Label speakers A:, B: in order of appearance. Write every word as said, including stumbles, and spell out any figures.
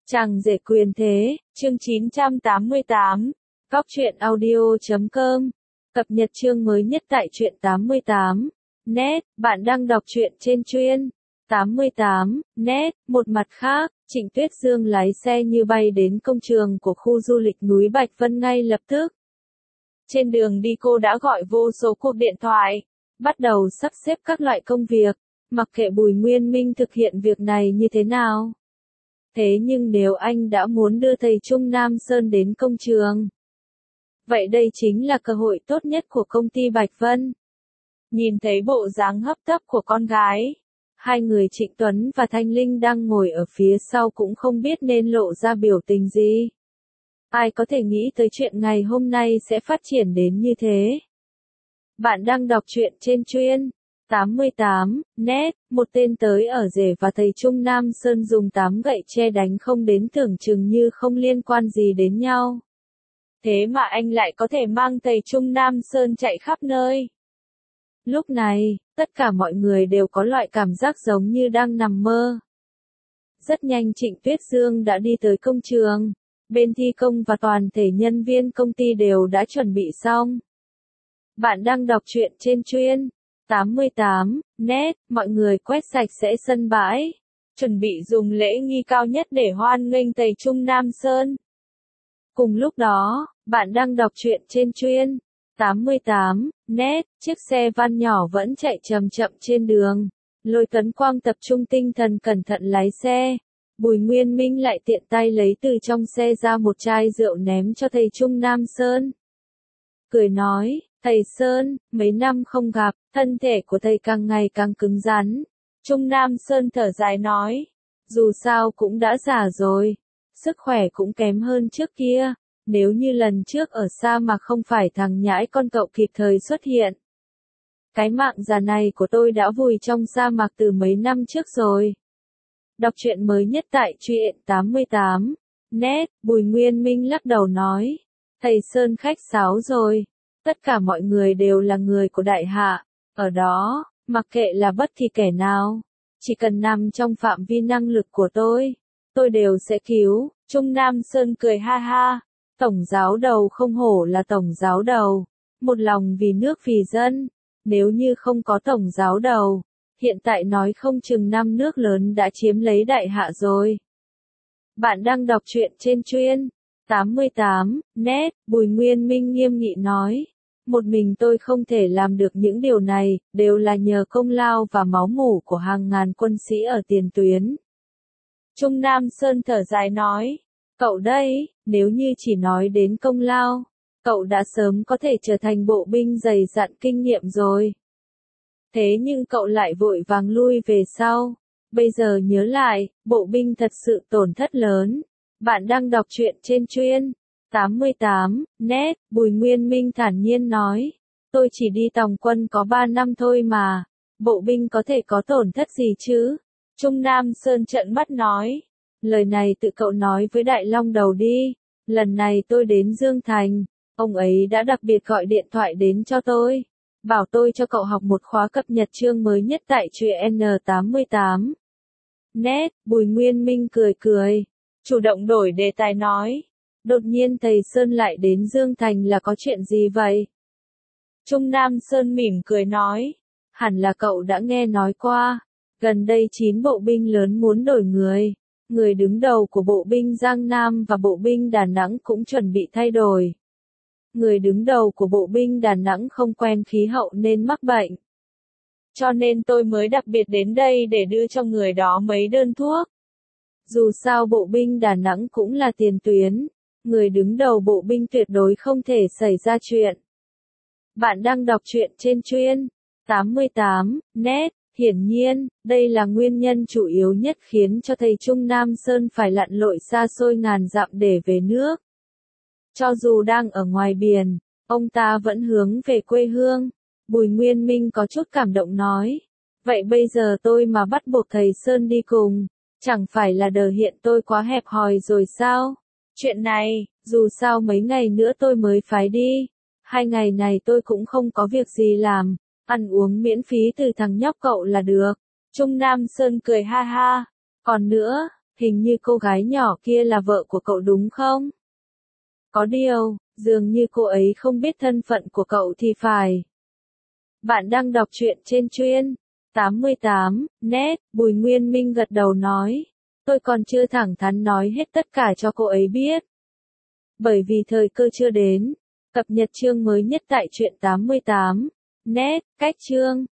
A: Chàng rể quyền thế, chương chín trăm tám mươi tám, góc truyện audio chấm com, cập nhật chương mới nhất tại truyện tám mươi tám, net, bạn đang đọc truyện trên chuyên tám mươi tám, net. Một mặt khác, Trịnh Tuyết Dương lái xe như bay đến công trường của khu du lịch núi Bạch Vân ngay lập tức. Trên đường đi cô đã gọi vô số cuộc điện thoại, bắt đầu sắp xếp các loại công việc, mặc kệ Bùi Nguyên Minh thực hiện việc này như thế nào. Thế nhưng nếu anh đã muốn đưa thầy Trung Nam Sơn đến công trường, vậy đây chính là cơ hội tốt nhất của công ty Bạch Vân. Nhìn thấy bộ dáng hấp tấp của con gái, hai người Trịnh Tuấn và Thanh Linh đang ngồi ở phía sau cũng không biết nên lộ ra biểu tình gì. Ai có thể nghĩ tới chuyện ngày hôm nay sẽ phát triển đến như thế. Bạn đang đọc truyện trên chuyên tám mươi tám, net. Một tên tới ở rể và thầy Trung Nam Sơn dùng tám gậy tre đánh không đến tưởng chừng như không liên quan gì đến nhau. Thế mà anh lại có thể mang thầy Trung Nam Sơn chạy khắp nơi. Lúc này, tất cả mọi người đều có loại cảm giác giống như đang nằm mơ. Rất nhanh Trịnh Tuyết Dương đã đi tới công trường. Bên thi công và toàn thể nhân viên công ty đều đã chuẩn bị xong. Bạn đang đọc truyện trên chuyên tám mươi tám, net. Mọi người quét sạch sẽ sân bãi, chuẩn bị dùng lễ nghi cao nhất để hoan nghênh thầy Trung Nam Sơn. Cùng lúc đó, bạn đang đọc truyện trên chuyên tám mươi tám, net. Chiếc xe van nhỏ vẫn chạy chậm chậm trên đường. Lôi Tuấn Quang tập trung tinh thần cẩn thận lái xe. Bùi Nguyên Minh lại tiện tay lấy từ trong xe ra một chai rượu ném cho thầy Trung Nam Sơn. Cười nói, thầy Sơn, mấy năm không gặp, thân thể của thầy càng ngày càng cứng rắn. Trung Nam Sơn thở dài nói, dù sao cũng đã già rồi, sức khỏe cũng kém hơn trước kia, nếu như lần trước ở xa mà không phải thằng nhãi con cậu kịp thời xuất hiện. Cái mạng già này của tôi đã vùi trong sa mạc từ mấy năm trước rồi. Đọc truyện mới nhất tại truyện tám mươi tám, net. Bùi Nguyên Minh lắc đầu nói, thầy Sơn khách sáo rồi, tất cả mọi người đều là người của đại hạ, ở đó, mặc kệ là bất kỳ kẻ nào, chỉ cần nằm trong phạm vi năng lực của tôi, tôi đều sẽ cứu. Trung Nam Sơn cười ha ha, tổng giáo đầu không hổ là tổng giáo đầu, một lòng vì nước vì dân, nếu như không có tổng giáo đầu, hiện tại nói không chừng năm nước lớn đã chiếm lấy đại hạ rồi. Bạn đang đọc truyện trên chuyên tám mươi tám, net. Bùi Nguyên Minh nghiêm nghị nói, một mình tôi không thể làm được những điều này, đều là nhờ công lao và máu mủ của hàng ngàn quân sĩ ở tiền tuyến. Trung Nam Sơn thở dài nói, cậu đây, nếu như chỉ nói đến công lao, cậu đã sớm có thể trở thành bộ binh dày dặn kinh nghiệm rồi. Thế nhưng cậu lại vội vàng lui về sau. Bây giờ nhớ lại, bộ binh thật sự tổn thất lớn. Bạn đang đọc truyện trên chuyên tám mươi tám, net. Bùi Nguyên Minh thản nhiên nói, tôi chỉ đi tòng quân có ba năm thôi mà, bộ binh có thể có tổn thất gì chứ? Trung Nam Sơn trợn mắt nói, lời này tự cậu nói với Đại Long Đầu đi. Lần này tôi đến Dương Thành, ông ấy đã đặc biệt gọi điện thoại đến cho tôi, bảo tôi cho cậu học một khóa cập nhật chương mới nhất tại truyện tám mươi tám, net. Bùi Nguyên Minh cười cười, chủ động đổi đề tài nói, đột nhiên thầy Sơn lại đến Dương Thành là có chuyện gì vậy? Trung Nam Sơn mỉm cười nói, hẳn là cậu đã nghe nói qua, gần đây chín bộ binh lớn muốn đổi người, người đứng đầu của bộ binh Giang Nam và bộ binh Đà Nẵng cũng chuẩn bị thay đổi. Người đứng đầu của bộ binh Đà Nẵng không quen khí hậu nên mắc bệnh. Cho nên tôi mới đặc biệt đến đây để đưa cho người đó mấy đơn thuốc. Dù sao bộ binh Đà Nẵng cũng là tiền tuyến, người đứng đầu bộ binh tuyệt đối không thể xảy ra chuyện. Bạn đang đọc truyện trên chuyên tám mươi tám, net. Hiển nhiên, đây là nguyên nhân chủ yếu nhất khiến cho thầy Trung Nam Sơn phải lặn lội xa xôi ngàn dặm để về nước. Cho dù đang ở ngoài biển, ông ta vẫn hướng về quê hương. Bùi Nguyên Minh có chút cảm động nói, vậy bây giờ tôi mà bắt buộc thầy Sơn đi cùng, chẳng phải là đờ hiện tôi quá hẹp hòi rồi sao? Chuyện này, dù sao mấy ngày nữa tôi mới phải đi, hai ngày này tôi cũng không có việc gì làm, ăn uống miễn phí từ thằng nhóc cậu là được. Trung Nam Sơn cười ha ha, còn nữa, Hình như cô gái nhỏ kia là vợ của cậu đúng không? Có điều, dường như cô ấy không biết thân phận của cậu thì phải. Bạn đang đọc truyện trên chuyên tám mươi tám net, Bùi Nguyên Minh gật đầu nói. Tôi còn chưa thẳng thắn nói hết tất cả cho cô ấy biết. Bởi vì thời cơ chưa đến. Cập nhật chương mới nhất tại truyện tám mươi tám net, cách chương